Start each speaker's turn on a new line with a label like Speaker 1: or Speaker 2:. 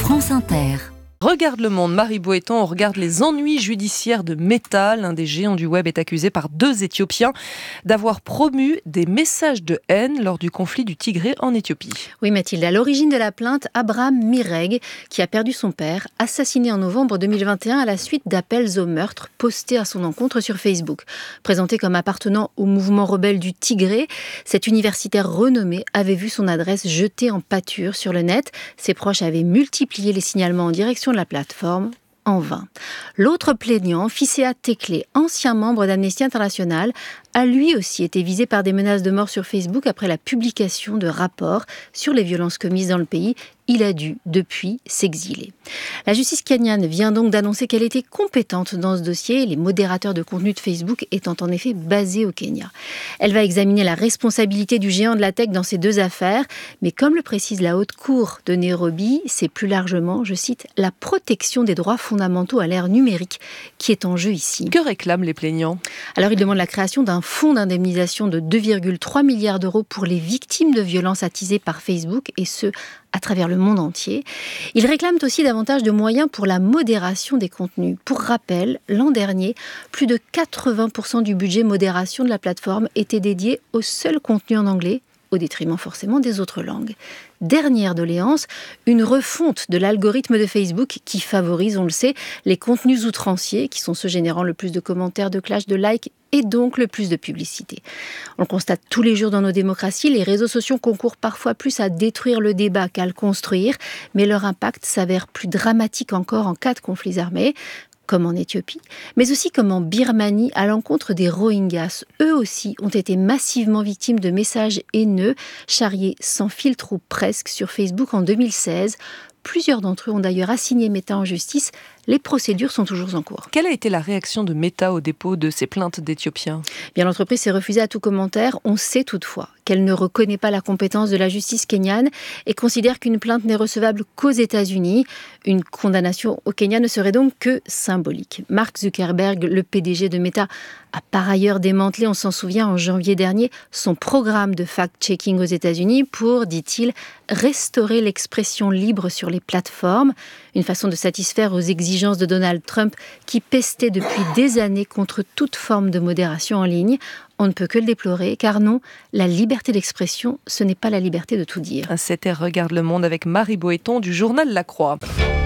Speaker 1: France Inter.
Speaker 2: Regarde le monde, Marie Boéton, on regarde les ennuis judiciaires de Meta. L'un des géants du web est accusé par 2 Éthiopiens d'avoir promu des messages de haine lors du conflit du Tigré en Éthiopie.
Speaker 3: Oui Mathilde, à l'origine de la plainte, Abraham Mireg, qui a perdu son père, assassiné en novembre 2021 à la suite d'appels au meurtre postés à son encontre sur Facebook. Présenté comme appartenant au mouvement rebelle du Tigré, cet universitaire renommé avait vu son adresse jetée en pâture sur le net. Ses proches avaient multiplié les signalements en direction de la plateforme, en vain. L'autre plaignant, Fisea Tekle, ancien membre d'Amnesty International, a lui aussi été visé par des menaces de mort sur Facebook après la publication de rapports sur les violences commises dans le pays. Il a dû, depuis, s'exiler. La justice kenyane vient donc d'annoncer qu'elle était compétente dans ce dossier, les modérateurs de contenu de Facebook étant en effet basés au Kenya. Elle va examiner la responsabilité du géant de la tech dans ces 2 affaires, mais comme le précise la Haute Cour de Nairobi, c'est plus largement, je cite, la protection des droits fondamentaux à l'ère numérique qui est en jeu ici.
Speaker 2: Que réclament les plaignants ?
Speaker 3: Alors, ils demandent la création d'un fonds d'indemnisation de 2,3 milliards d'euros pour les victimes de violences attisées par Facebook, et ce, à travers le monde entier. Ils réclament aussi davantage de moyens pour la modération des contenus. Pour rappel, l'an dernier, plus de 80% du budget modération de la plateforme était dédié au seul contenu en anglais, au détriment forcément des autres langues. Dernière doléance, une refonte de l'algorithme de Facebook qui favorise, on le sait, les contenus outranciers, qui sont ceux générant le plus de commentaires, de clashs, de likes et donc le plus de publicité. On le constate tous les jours dans nos démocraties, les réseaux sociaux concourent parfois plus à détruire le débat qu'à le construire, mais leur impact s'avère plus dramatique encore en cas de conflits armés, comme en Éthiopie, mais aussi comme en Birmanie à l'encontre des Rohingyas. Eux aussi ont été massivement victimes de messages haineux, charriés sans filtre ou presque sur Facebook en 2016. Plusieurs d'entre eux ont d'ailleurs assigné Meta en justice. Les procédures sont toujours en cours.
Speaker 2: Quelle a été la réaction de Meta au dépôt de ces plaintes d'Éthiopiens ?
Speaker 3: Bien, l'entreprise s'est refusée à tout commentaire. On sait toutefois qu'elle ne reconnaît pas la compétence de la justice kenyane et considère qu'une plainte n'est recevable qu'aux États-Unis. Une condamnation au Kenya ne serait donc que symbolique. Mark Zuckerberg, le PDG de Meta, a par ailleurs démantelé, on s'en souvient, en janvier dernier, son programme de fact-checking aux États-Unis pour, dit-il, restaurer l'expression libre sur les plateformes, une façon de satisfaire aux exigences de Donald Trump qui pestait depuis des années contre toute forme de modération en ligne. On ne peut que le déplorer, car non, la liberté d'expression, ce n'est pas la liberté de tout dire.
Speaker 2: C'était Regarde le monde avec Marie Boéton du journal La Croix.